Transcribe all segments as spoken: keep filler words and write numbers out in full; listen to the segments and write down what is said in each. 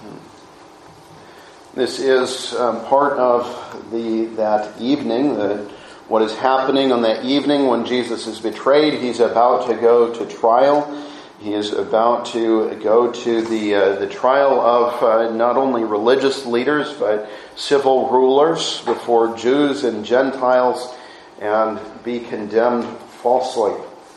This is um, part of the that evening, the, what is happening on that evening when Jesus is betrayed. He's about to go to trial. He is about to go to the uh, the trial of uh, not only religious leaders, but civil rulers before Jews and Gentiles, and be condemned falsely.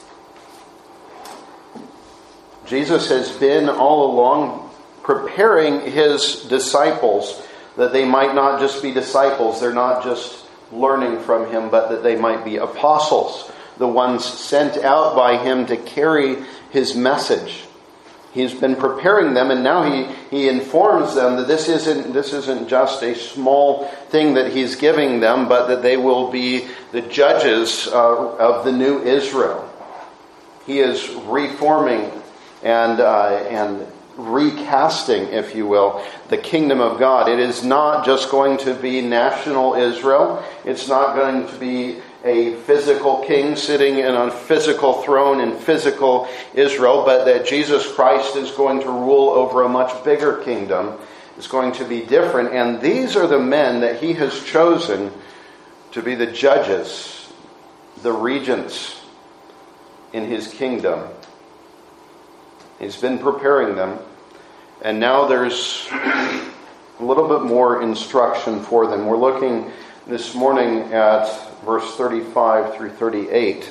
Jesus has been all along preparing his disciples that they might not just be disciples, they're not just learning from him, but that they might be apostles, the ones sent out by him to carry his message. He's been preparing them, and now he, he informs them that this isn't this isn't just a small thing that he's giving them, but that they will be the judges uh, of the new Israel. He is reforming and uh, and recasting, if you will, the kingdom of God. It is not just going to be national Israel. It's not going to be a physical king sitting in a physical throne in physical Israel, but that Jesus Christ is going to rule over a much bigger kingdom. It's going to be different. And these are the men that he has chosen to be the judges, the regents in his kingdom. He's been preparing them, and now there's a little bit more instruction for them. We're looking this morning at verse thirty-five through thirty-eight.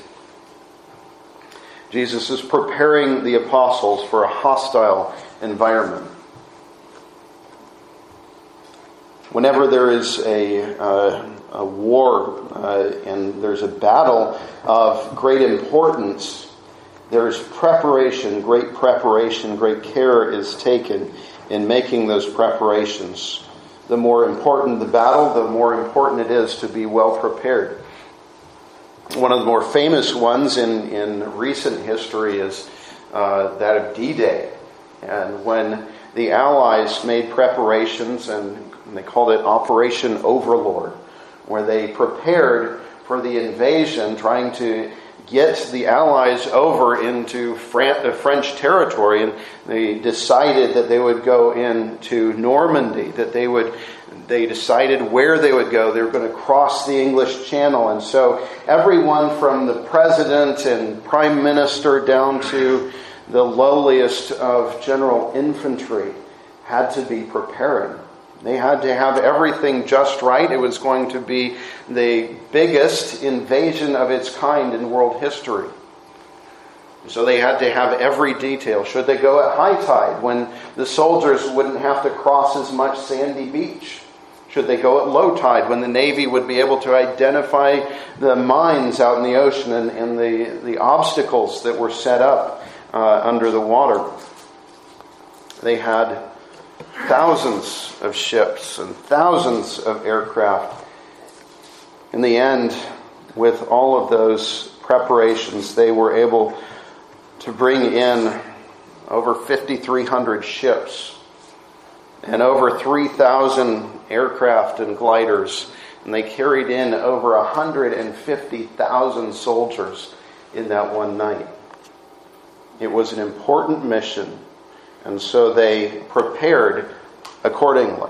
Jesus is preparing the apostles for a hostile environment. Whenever there is a, uh, a war uh, and there's a battle of great importance, there's preparation, great preparation, great care is taken in making those preparations. The more important the battle, the more important it is to be well prepared. One of the more famous ones in, in recent history is uh, that of D-Day. And when the Allies made preparations, and they called it Operation Overlord, where they prepared for the invasion, trying to get the Allies over into French territory, and they decided that they would go into Normandy, that they would they decided where they would go. They were going to cross the English Channel, and so everyone from the president and prime minister down to the lowliest of general infantry had to be preparing. They had to have everything just right. It was going to be the biggest invasion of its kind in world history. So they had to have every detail. Should they go at high tide when the soldiers wouldn't have to cross as much sandy beach? Should they go at low tide when the Navy would be able to identify the mines out in the ocean and, and the, the obstacles that were set up uh, under the water? They had thousands of ships and thousands of aircraft. In the end, with all of those preparations, they were able to bring in over fifty-three hundred ships and over three thousand aircraft and gliders. And they carried in over one hundred fifty thousand soldiers in that one night. It was an important mission, and so they prepared accordingly.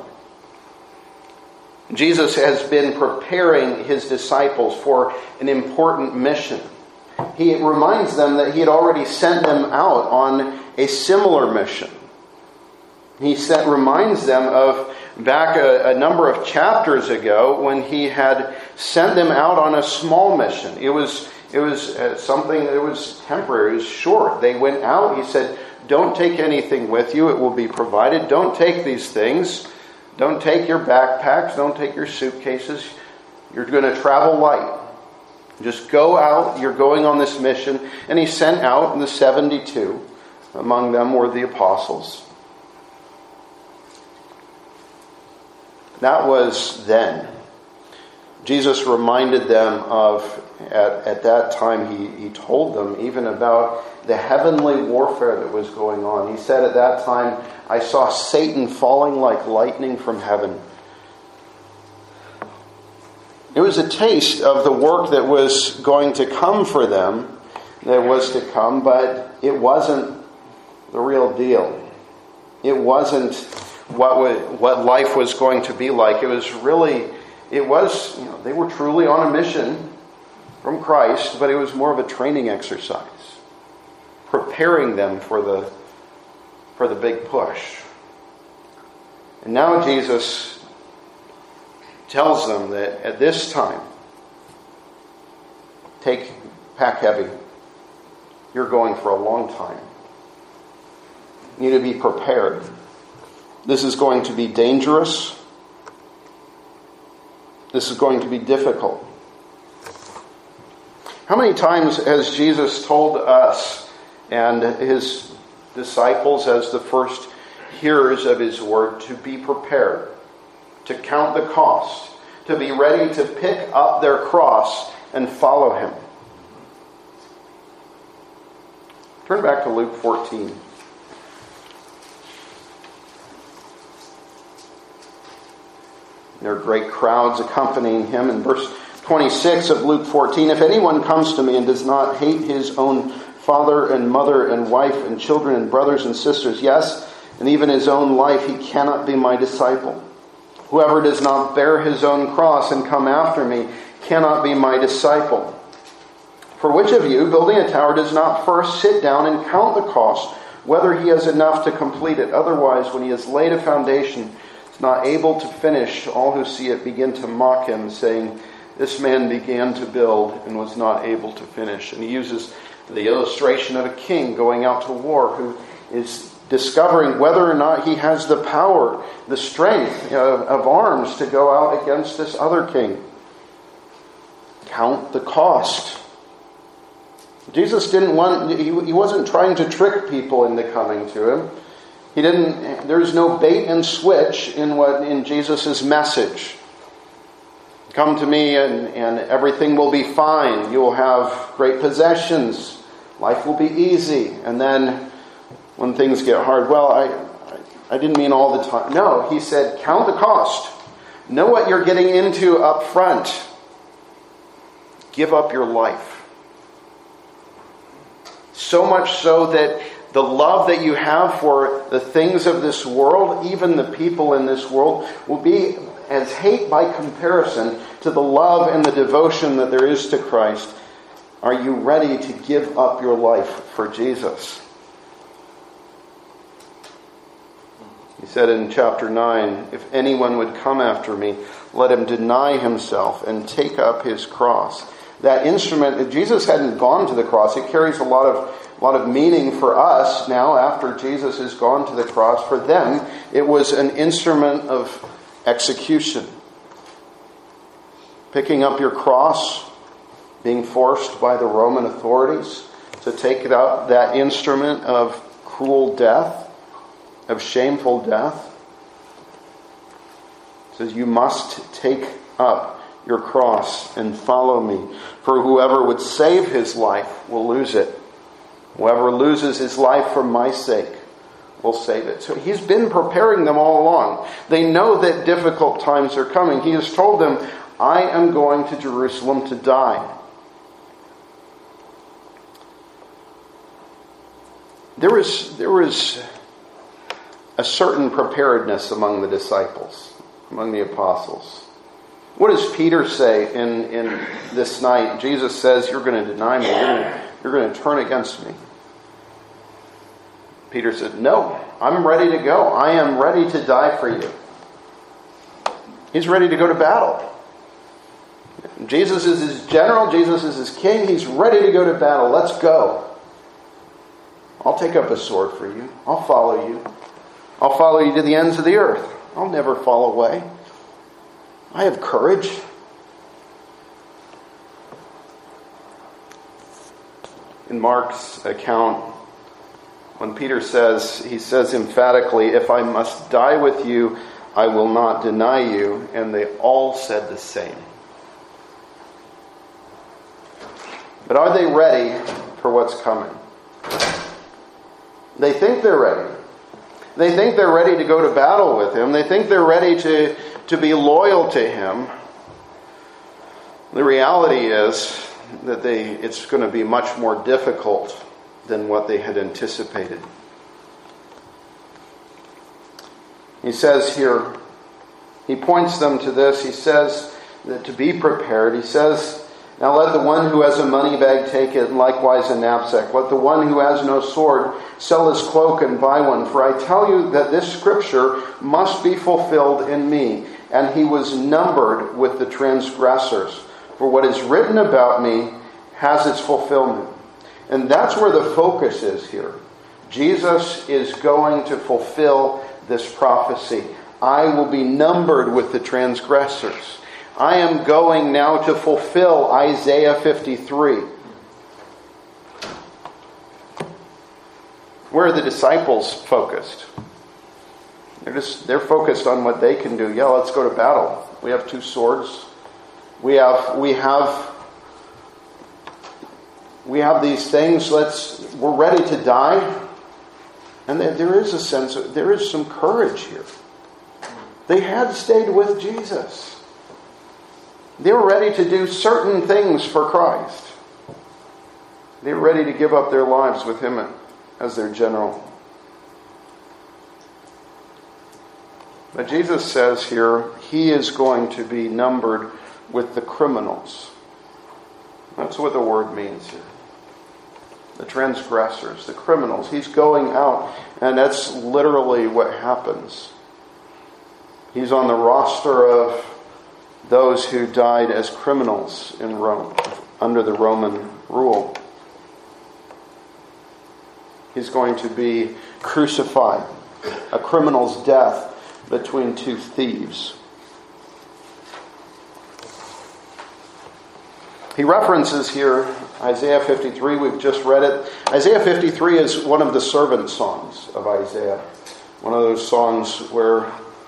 Jesus has been preparing his disciples for an important mission. He reminds them that he had already sent them out on a similar mission. He set, reminds them of back a, a number of chapters ago when he had sent them out on a small mission. It was it was uh, something that was temporary. It was short. They went out. He said, don't take anything with you. It will be provided. Don't take these things. Don't take your backpacks. Don't take your suitcases. You're going to travel light. Just go out. You're going on this mission. And he sent out the seventy-two. Among them were the apostles. That was then. Jesus reminded them of, at, at that time, he, he told them even about the heavenly warfare that was going on. He said at that time, I saw Satan falling like lightning from heaven. It was a taste of the work that was going to come for them, that was to come, but it wasn't the real deal. It wasn't what would, what life was going to be like. It was really, it was, you know, they were truly on a mission from Christ, but it was more of a training exercise, preparing them for the for the big push. And now Jesus tells them that at this time, take, pack heavy. You're going for a long time. You need to be prepared. This is going to be dangerous. This is going to be difficult. How many times has Jesus told us and his disciples as the first hearers of his word to be prepared, to count the cost, to be ready to pick up their cross and follow him? Turn back to Luke fourteen. There are great crowds accompanying him. In verse twenty-six of Luke fourteen, if anyone comes to me and does not hate his own father and mother and wife and children and brothers and sisters, yes, and even his own life, he cannot be my disciple. Whoever does not bear his own cross and come after me cannot be my disciple. For which of you, building a tower, does not first sit down and count the cost, whether he has enough to complete it? Otherwise, when he has laid a foundation, is not able to finish, all who see it begin to mock him, saying, this man began to build and was not able to finish. And he uses the illustration of a king going out to war who is discovering whether or not he has the power, the strength of, of arms to go out against this other king. Count the cost. Jesus didn't want, he, he wasn't trying to trick people into coming to him. He didn't, there's no bait and switch in what, in Jesus' message. Come to me and, and everything will be fine. You will have great possessions. Life will be easy. And then when things get hard, well, I, I, I didn't mean all the time. No, he said, count the cost. Know what you're getting into up front. Give up your life. So much so that the love that you have for the things of this world, even the people in this world, will be as hate by comparison to the love and the devotion that there is to Christ. Are you ready to give up your life for Jesus? He said in chapter nine, if anyone would come after me, let him deny himself and take up his cross. That instrument, Jesus hadn't gone to the cross. It carries a lot of A lot of meaning for us now after Jesus has gone to the cross. For them, it was an instrument of execution. Picking up your cross, being forced by the Roman authorities to take it up, that instrument of cruel death, of shameful death. It says, you must take up your cross and follow me. For whoever would save his life will lose it. Whoever loses his life for my sake will save it. So he's been preparing them all along. They know that difficult times are coming. He has told them, I am going to Jerusalem to die. There was, there was a certain preparedness among the disciples, among the apostles. What does Peter say in, in this night? Jesus says, you're going to deny me. You're going to, you're going to turn against me. Peter said, no, I'm ready to go. I am ready to die for you. He's ready to go to battle. Jesus is his general. Jesus is his king. He's ready to go to battle. Let's go. I'll take up a sword for you. I'll follow you. I'll follow you to the ends of the earth. I'll never fall away. I have courage. In Mark's account, when Peter says, he says emphatically, if I must die with you, I will not deny you. And they all said the same. But are they ready for what's coming? They think they're ready. They think they're ready to go to battle with him. They think they're ready to, to be loyal to him. The reality is that they it's going to be much more difficult than what they had anticipated. He says here, he points them to this. He says that to be prepared. He says, now let the one who has a money bag take it, and likewise a knapsack. Let the one who has no sword sell his cloak and buy one. For I tell you that this scripture must be fulfilled in me. And he was numbered with the transgressors. For what is written about me has its fulfillment. And that's where the focus is here. Jesus is going to fulfill this prophecy. I will be numbered with the transgressors. I am going now to fulfill Isaiah fifty-three. Where are the disciples focused? They're just they're focused on what they can do. Yeah, let's go to battle. We have two swords. We have we have we have these things. Let's we're ready to die. And there, there is a sense of, there is some courage here. They had stayed with Jesus. They were ready to do certain things for Christ. They were ready to give up their lives with Him as their general. But Jesus says here, He is going to be numbered with the criminals. That's what the word means here. The transgressors, the criminals. He's going out, and that's literally what happens. He's on the roster of those who died as criminals in Rome, under the Roman rule. He's going to be crucified, a criminal's death between two thieves. He references here Isaiah fifty-three. We've just read it. Isaiah fifty-three is one of the servant songs of Isaiah. One of those songs where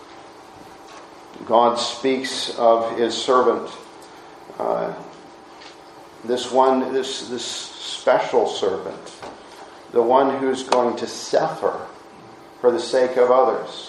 God speaks of His servant. Uh, this one, this, this special servant. The one who's going to suffer for the sake of others.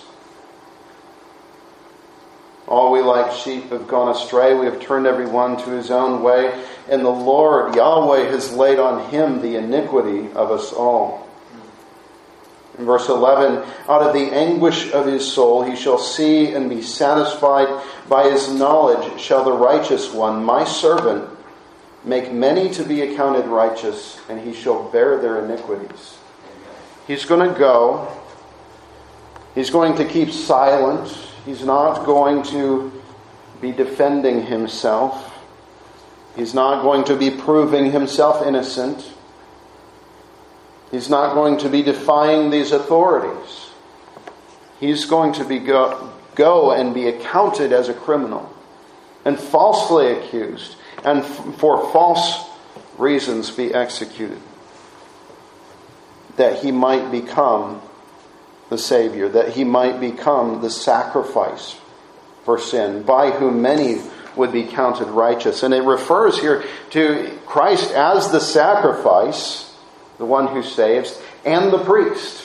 All we like sheep have gone astray. We have turned every one to his own way. And the Lord, Yahweh, has laid on Him the iniquity of us all. In verse eleven, out of the anguish of his soul he shall see and be satisfied. By his knowledge shall the righteous one, my servant, make many to be accounted righteous, and he shall bear their iniquities. He's going to go. He's going to keep silent. He's not going to be defending himself. He's not going to be proving himself innocent. He's not going to be defying these authorities. He's going to be go, go and be accounted as a criminal and falsely accused, and f- for false reasons be executed, that he might become the Savior, that he might become the sacrifice for sin, by whom many would be counted righteous. And it refers here to Christ as the sacrifice, the one who saves, and the priest.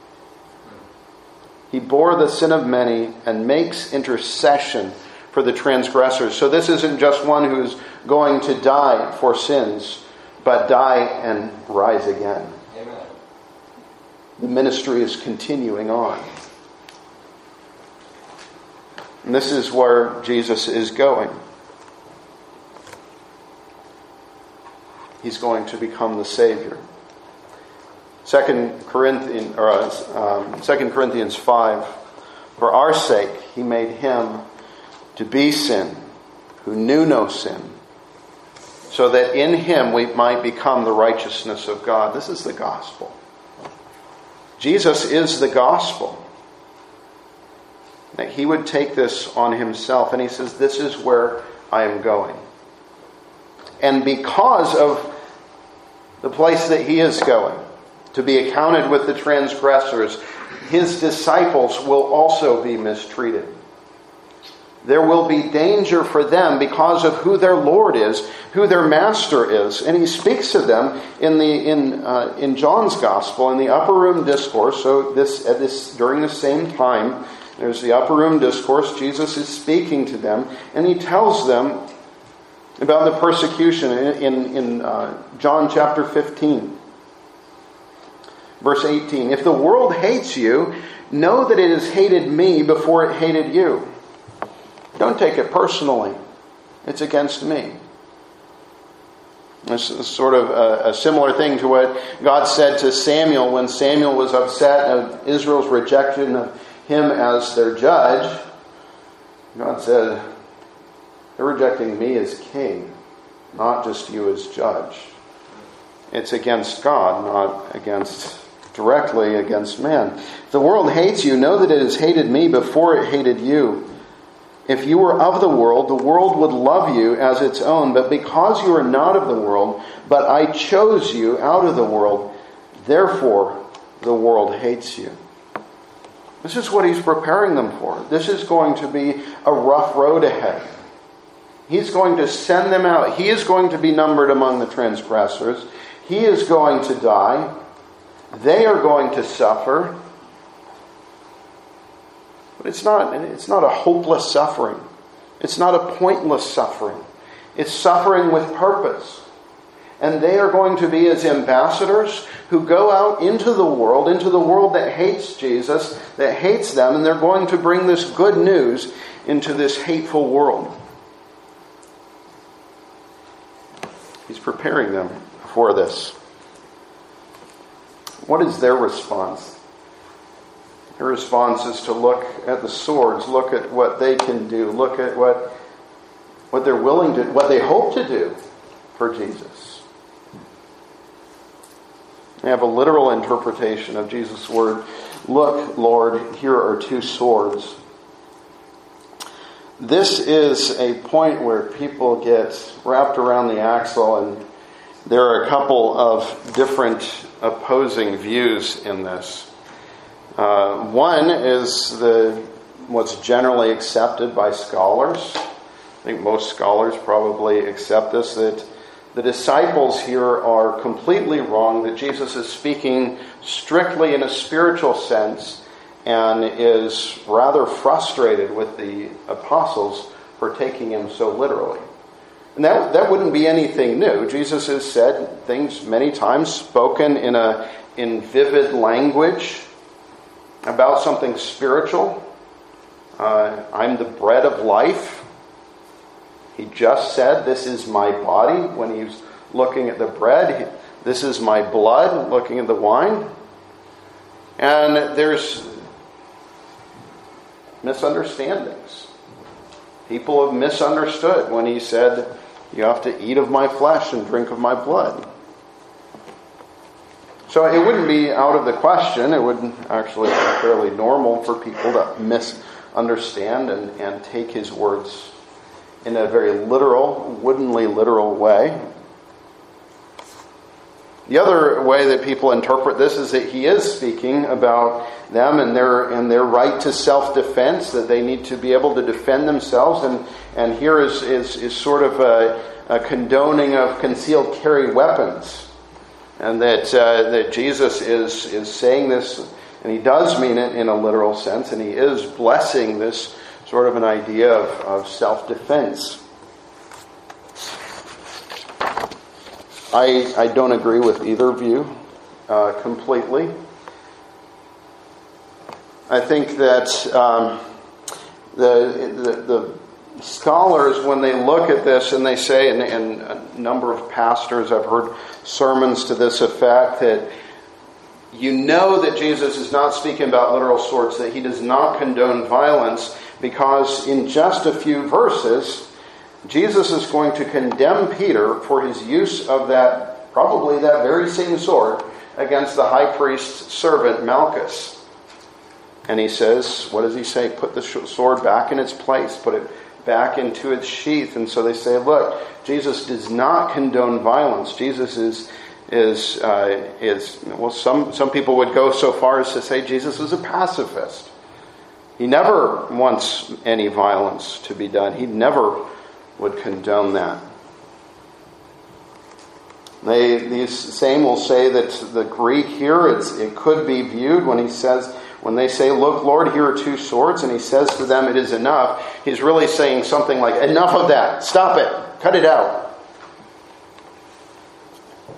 He bore the sin of many and makes intercession for the transgressors. So this isn't just one who's going to die for sins, but die and rise again. Amen. The ministry is continuing on. And this is where Jesus is going. He's going to become the Savior. Second Corinthians, or, um, Second Corinthians five, for our sake he made him to be sin, who knew no sin, so that in him we might become the righteousness of God. This is the gospel. Jesus is the gospel. That he would take this on himself, and he says, this is where I am going. And because of the place that he is going, to be accounted with the transgressors, his disciples will also be mistreated. There will be danger for them because of who their Lord is, who their master is. And he speaks to them in the in uh, in John's Gospel, in the upper room discourse. So this at this during the same time, there's the upper room discourse. Jesus is speaking to them, and he tells them about the persecution in in, in uh, John chapter fifteen. Verse eighteen, if the world hates you, know that it has hated me before it hated you. Don't take it personally. It's against me. This is sort of a, a similar thing to what God said to Samuel when Samuel was upset of Israel's rejection of him as their judge. God said, they're rejecting me as king, not just you as judge. It's against God, not against directly against man. If the world hates you, know that it has hated me before it hated you. If you were of the world, the world would love you as its own. But because you are not of the world, but I chose you out of the world, therefore the world hates you. This is what he's preparing them for. This is going to be a rough road ahead. He's going to send them out. He is going to be numbered among the transgressors. He is going to die. They are going to suffer. But it's not, it's not a hopeless suffering. It's not a pointless suffering. It's suffering with purpose. And they are going to be as ambassadors who go out into the world, into the world that hates Jesus, that hates them, and they're going to bring this good news into this hateful world. He's preparing them for this. What is their response? Their response is to look at the swords, look at what they can do, look at what, what they're willing to, what they hope to do for Jesus. They have a literal interpretation of Jesus' word. Look, Lord, here are two swords. This is a point where people get wrapped around the axle, and there are a couple of different opposing views in this. Uh, one is the what's generally accepted by scholars. I think most scholars probably accept this, that the disciples here are completely wrong, that Jesus is speaking strictly in a spiritual sense and is rather frustrated with the apostles for taking him so literally. And that, that wouldn't be anything new. Jesus has said things many times, spoken in a in vivid language about something spiritual. Uh, I'm the bread of life. He just said, this is my body when he's looking at the bread. This is my blood, looking at the wine. And there's misunderstandings. People have misunderstood when he said, you have to eat of my flesh and drink of my blood. So it wouldn't be out of the question. It would actually be fairly normal for people to misunderstand and, and take his words in a very literal, woodenly literal way. The other way that people interpret this is that he is speaking about them and their and their right to self-defense, that they need to be able to defend themselves. And, and here is, is, is sort of a, a condoning of concealed carry weapons. And that uh, that Jesus is, is saying this, and he does mean it in a literal sense, and he is blessing this sort of an idea of, of self-defense. I I don't agree with either view uh, completely. I think that um, the, the the scholars, when they look at this and they say, and, and a number of pastors, I've heard sermons to this effect, that you know that Jesus is not speaking about literal swords, that he does not condone violence, because in just a few verses, Jesus is going to condemn Peter for his use of that, probably that very same sword, against the high priest's servant Malchus. And he says, what does he say? Put the sword back in its place, put it back into its sheath. And so they say, look, Jesus does not condone violence. Jesus is is uh, is well, some some people would go so far as to say Jesus was a pacifist. He never wants any violence to be done. He never would condone that. They these same will say that the Greek here, it's, it could be viewed when he says. When they say, look, Lord, here are two swords, and he says to them, it is enough, he's really saying something like, enough of that. Stop it. Cut it out.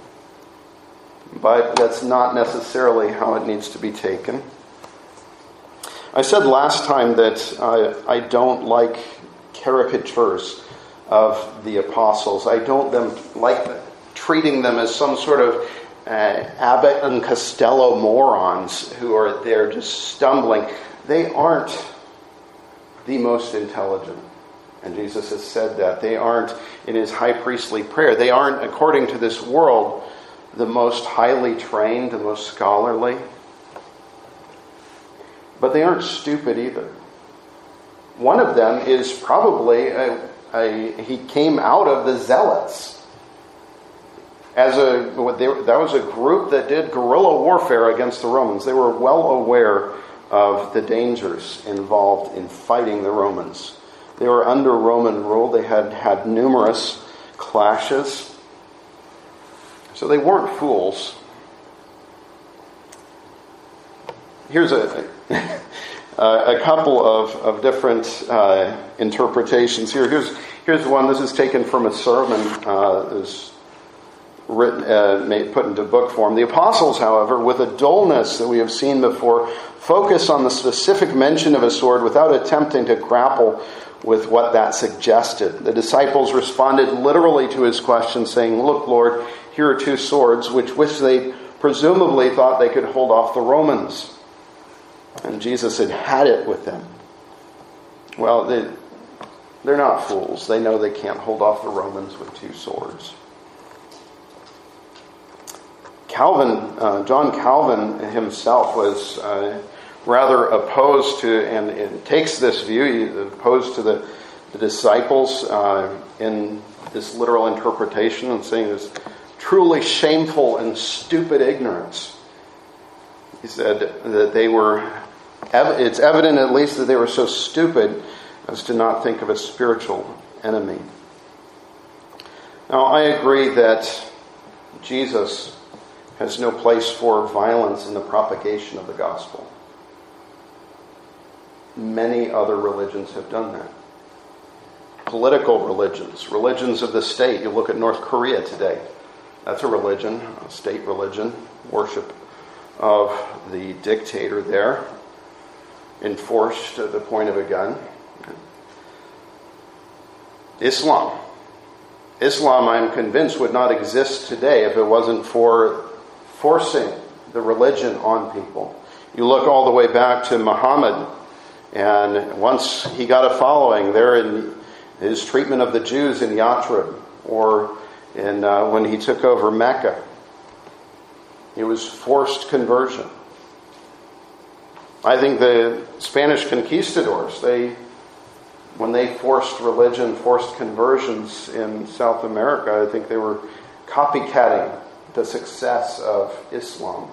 But that's not necessarily how it needs to be taken. I said last time that uh, I don't like caricatures of the apostles. I don't them like treating them as some sort of uh, Abbott and Costello morons who are there just stumbling. They aren't the most intelligent. And Jesus has said that. They aren't, in his high priestly prayer, they aren't, according to this world, the most highly trained, the most scholarly. But they aren't stupid either. One of them is probably, a, a, he came out of the Zealots. As a, that was a group that did guerrilla warfare against the Romans. They were well aware of the dangers involved in fighting the Romans. They were under Roman rule. They had had numerous clashes. So they weren't fools. Here's a a couple of, of different uh, interpretations here. Here's here's one. This is taken from a sermon uh, that was written, uh, made, put into book form. The apostles, however, with a dullness that we have seen before, focus on the specific mention of a sword without attempting to grapple with what that suggested. The disciples responded literally to his question, saying, "Look, Lord, here are two swords," which which they presumably thought they could hold off the Romans. And Jesus had had it with them. Well, they, they're not fools. They know they can't hold off the Romans with two swords. Calvin, uh, John Calvin himself was uh, rather opposed to, and, and takes this view, he's opposed to the, the disciples uh, in this literal interpretation, and saying this truly shameful and stupid ignorance. He said that they were, it's evident at least that they were so stupid as to not think of a spiritual enemy. Now, I agree that Jesus has no place for violence in the propagation of the gospel. Many other religions have done that. Political religions, religions of the state. You look at North Korea today. That's a religion, a state religion, worship of the dictator there, enforced to the point of a gun. Islam. Islam, I'm convinced, would not exist today if it wasn't for forcing the religion on people. You look all the way back to Muhammad, and once he got a following there in his treatment of the Jews in Yathrib, or in uh, when he took over Mecca, it was forced conversion. I think the Spanish conquistadors, they, when they forced religion, forced conversions in South America, I think they were copycatting the success of Islam.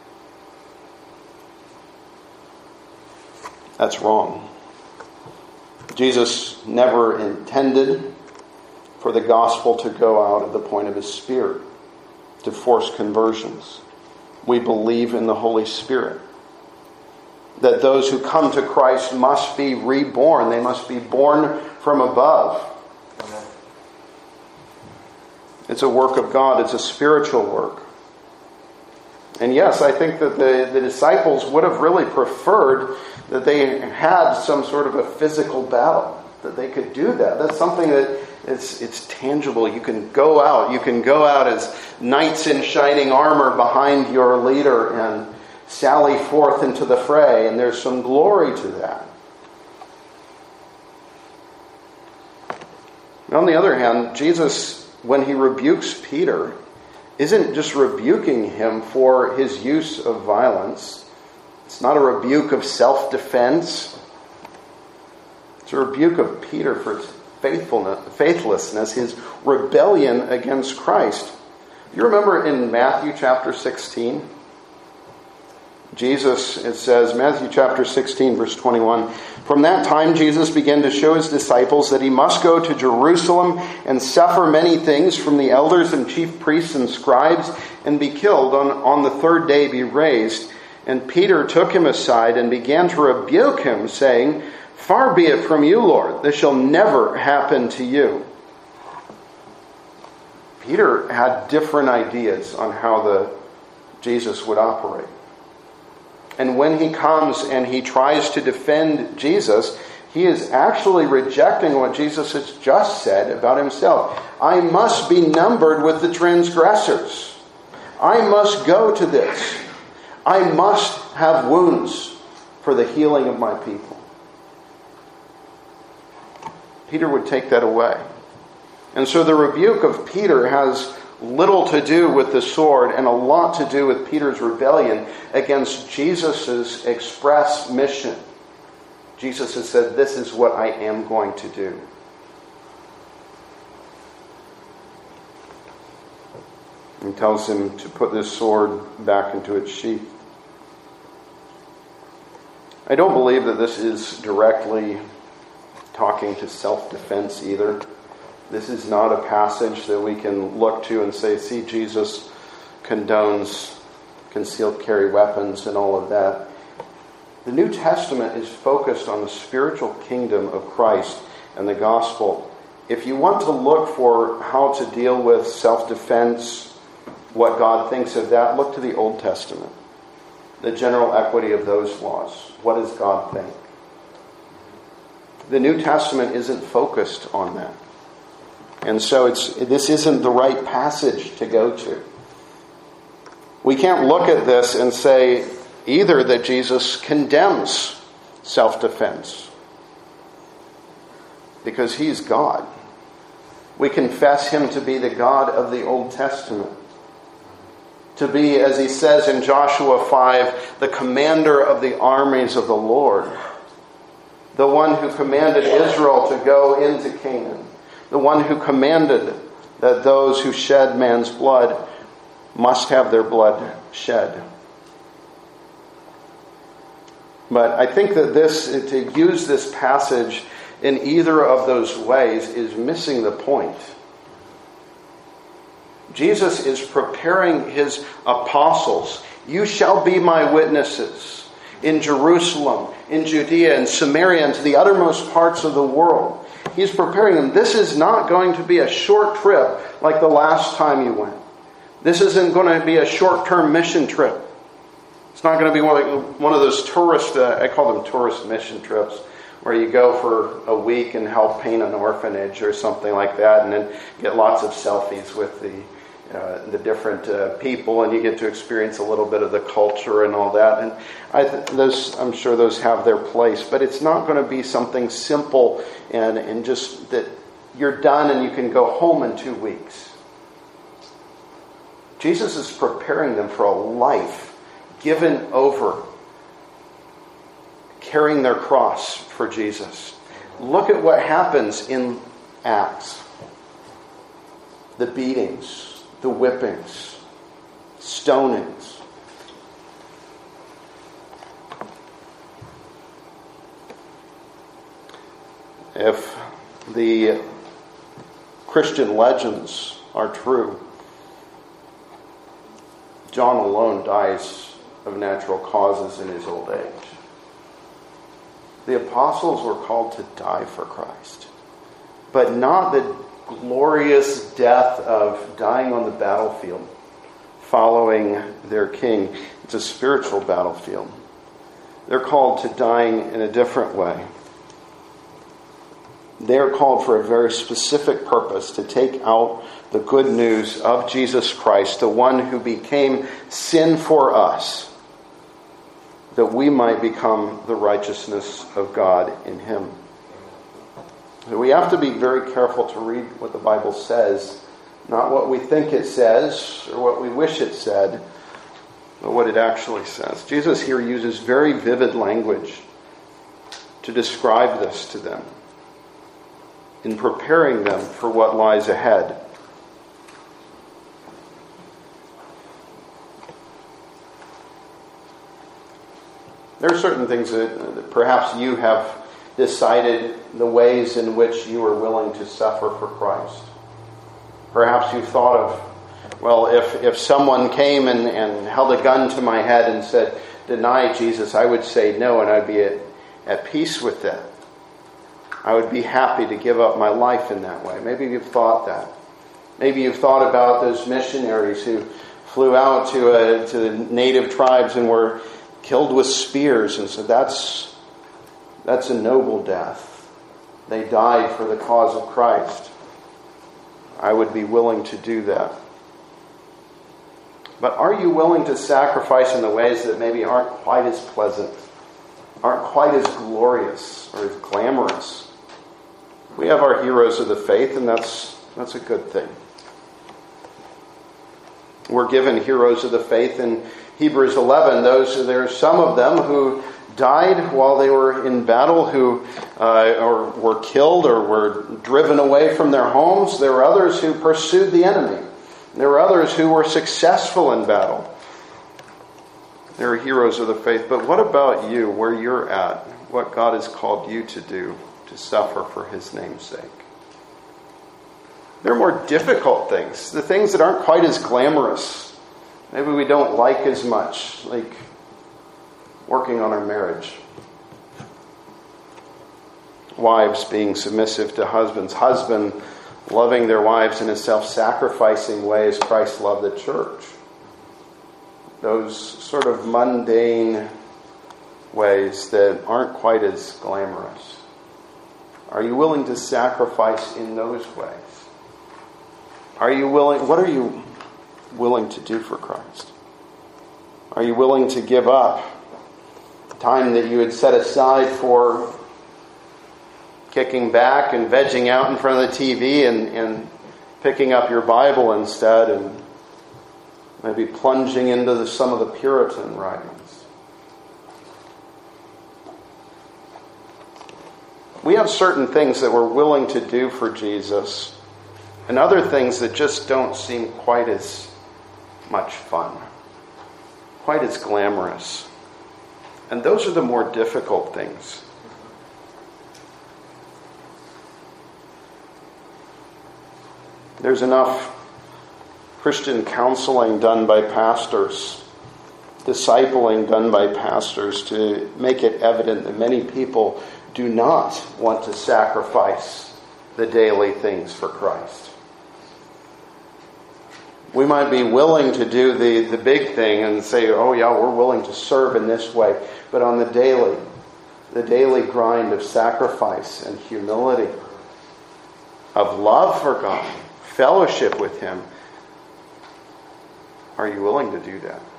That's wrong. Jesus never intended for the gospel to go out at the point of his Spirit, to force conversions. We believe in the Holy Spirit. That those who come to Christ must be reborn. They must be born from above. It's a work of God. It's a spiritual work. And yes, I think that the, the disciples would have really preferred that they had some sort of a physical battle. That they could do that. That's something that it's, it's tangible. You can go out. You can go out as knights in shining armor behind your leader and sally forth into the fray. And there's some glory to that. On the other hand, Jesus, when he rebukes Peter, isn't just rebuking him for his use of violence. It's not a rebuke of self-defense. It's a rebuke of Peter for his faithfulness, faithlessness, his rebellion against Christ. You remember in Matthew chapter sixteen? Jesus, it says, Matthew chapter sixteen, verse twenty-one, "From that time Jesus began to show his disciples that he must go to Jerusalem and suffer many things from the elders and chief priests and scribes and be killed, on, on the third day be raised. And Peter took him aside and began to rebuke him, saying, 'Far be it from you, Lord, this shall never happen to you.'" Peter had different ideas on how the Jesus would operate. And when he comes and he tries to defend Jesus, he is actually rejecting what Jesus has just said about himself. I must be numbered with the transgressors. I must go to this. I must have wounds for the healing of my people. Peter would take that away. And so the rebuke of Peter has little to do with the sword and a lot to do with Peter's rebellion against Jesus' express mission. Jesus has said, this is what I am going to do. He tells him to put this sword back into its sheath. I don't believe that this is directly talking to self-defense either. This is not a passage that we can look to and say, see, Jesus condones concealed carry weapons and all of that. The New Testament is focused on the spiritual kingdom of Christ and the gospel. If you want to look for how to deal with self-defense, what God thinks of that, look to the Old Testament. The general equity of those laws. What does God think? The New Testament isn't focused on that. And so it's this isn't the right passage to go to. We can't look at this and say either that Jesus condemns self-defense, because he's God. We confess him to be the God of the Old Testament. To be, as he says in Joshua five, the commander of the armies of the Lord. The one who commanded Israel to go into Canaan. The one who commanded that those who shed man's blood must have their blood shed. But I think that this, to use this passage in either of those ways, is missing the point. Jesus is preparing his apostles. You shall be my witnesses in Jerusalem, in Judea, and Samaria, and to the uttermost parts of the world. He's preparing them. This is not going to be a short trip like the last time you went. This isn't going to be a short-term mission trip. It's not going to be one of those tourist, uh, I call them tourist mission trips, where you go for a week and help paint an orphanage or something like that, and then get lots of selfies with the uh, the different uh, people, and you get to experience a little bit of the culture and all that. And I th- those, I'm sure those have their place, but it's not going to be something simple and, and just that you're done and you can go home in two weeks. Jesus is preparing them for a life given over, carrying their cross for Jesus. Look at what happens in Acts. The beatings, the whippings, stonings. If the Christian legends are true, John alone dies of natural causes in his old age. The apostles were called to die for Christ, but not the glorious death of dying on the battlefield following their king. It's a spiritual battlefield. They're called to dying in a different way. They are called for a very specific purpose, to take out the good news of Jesus Christ, the one who became sin for us, that we might become the righteousness of God in him. So we have to be very careful to read what the Bible says, not what we think it says or what we wish it said, but what it actually says. Jesus here uses very vivid language to describe this to them, in preparing them for what lies ahead. There are certain things that, that perhaps you have decided the ways in which you are willing to suffer for Christ. Perhaps you've thought of, well, if, if someone came and, and held a gun to my head and said, deny Jesus, I would say no, and I'd be at, at peace with that. I would be happy to give up my life in that way. Maybe you've thought that. Maybe you've thought about those missionaries who flew out to, a, to the native tribes and were killed with spears, and said, that's, that's a noble death. They died for the cause of Christ. I would be willing to do that. But are you willing to sacrifice in the ways that maybe aren't quite as pleasant, aren't quite as glorious or as glamorous? We have our heroes of the faith, and that's that's a good thing. We're given heroes of the faith in Hebrews eleven. Those there are some of them who died while they were in battle, who uh, or were killed or were driven away from their homes. There were others who pursued the enemy. There were others who were successful in battle. There are heroes of the faith. But what about you, where you're at? What God has called you to do, to suffer for His name's sake? There are more difficult things. The things that aren't quite as glamorous. Maybe we don't like as much, like working on our marriage. Wives being submissive to husbands. Husband loving their wives in a self-sacrificing way as Christ loved the church. Those sort of mundane ways that aren't quite as glamorous. Are you willing to sacrifice in those ways? Are you willing, what are you willing to do for Christ? Are you willing to give up time that you had set aside for kicking back and vegging out in front of the T V and, and picking up your Bible instead and maybe plunging into the, some of the Puritan writings? We have certain things that we're willing to do for Jesus and other things that just don't seem quite as much fun, quite as glamorous. And those are the more difficult things. There's enough Christian counseling done by pastors, discipling done by pastors to make it evident that many people do not want to sacrifice the daily things for Christ. We might be willing to do the, the big thing and say, oh yeah, we're willing to serve in this way. But on the daily, the daily grind of sacrifice and humility, of love for God, fellowship with Him, are you willing to do that?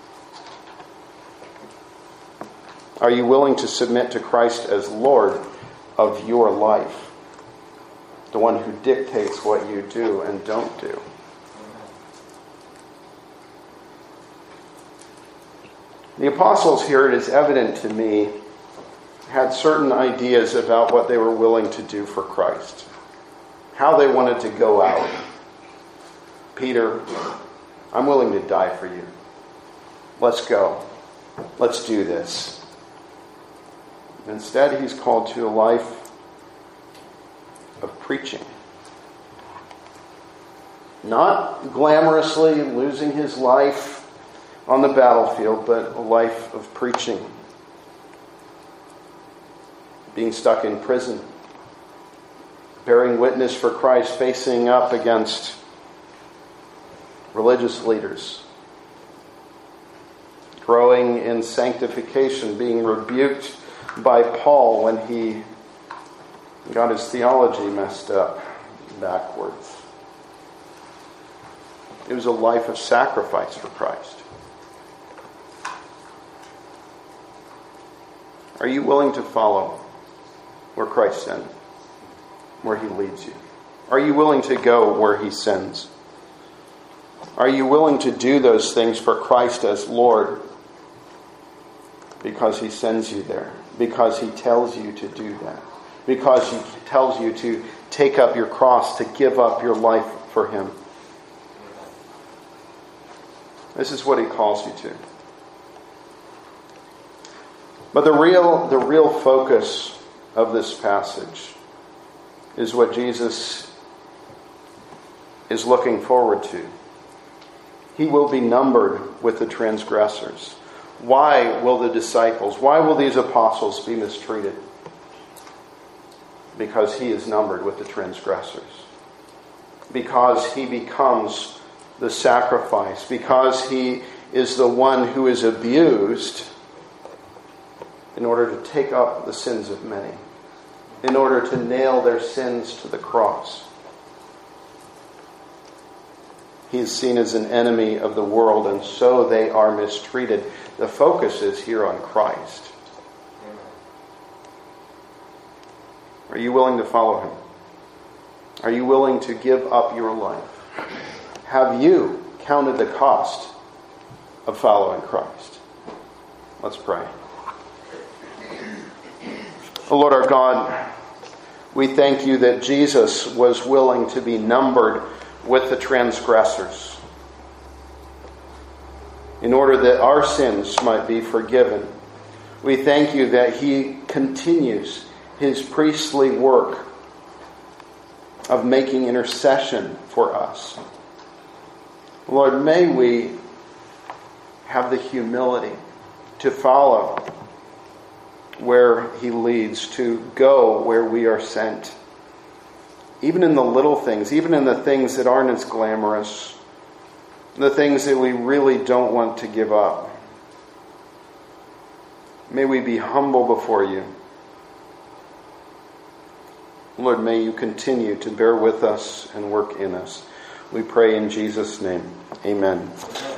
Are you willing to submit to Christ as Lord of your life? The one who dictates what you do and don't do. The apostles here, it is evident to me, had certain ideas about what they were willing to do for Christ. How they wanted to go out. Peter, I'm willing to die for you. Let's go. Let's do this. Instead, he's called to a life of preaching. Not glamorously losing his life on the battlefield, but a life of preaching. Being stuck in prison. Bearing witness for Christ, facing up against religious leaders. Growing in sanctification, being rebuked by Paul when he got his theology messed up backwards. It was a life of sacrifice for Christ. Are you willing to follow where Christ sends, where He leads you? Are you willing to go where He sends? Are you willing to do those things for Christ as Lord because He sends you there? Because He tells you to do that? Because He tells you to take up your cross, to give up your life for Him? This is what He calls you to. But the real, the real focus of this passage is what Jesus is looking forward to. He will be numbered with the transgressors. Why will the disciples, why will these apostles be mistreated? Because He is numbered with the transgressors. Because He becomes the sacrifice. Because He is the one who is abused in order to take up the sins of many, in order to nail their sins to the cross. He is seen as an enemy of the world, and so they are mistreated. The focus is here on Christ. Are you willing to follow him? Are you willing to give up your life? Have you counted the cost of following Christ? Let's pray. Oh Lord our God, we thank you that Jesus was willing to be numbered with the transgressors in order that our sins might be forgiven. We thank you that he continues his priestly work of making intercession for us. Lord, may we have the humility to follow where he leads, to go where we are sent. Even in the little things, even in the things that aren't as glamorous, the things that we really don't want to give up. May we be humble before you. Lord, may you continue to bear with us and work in us. We pray in Jesus' name. Amen.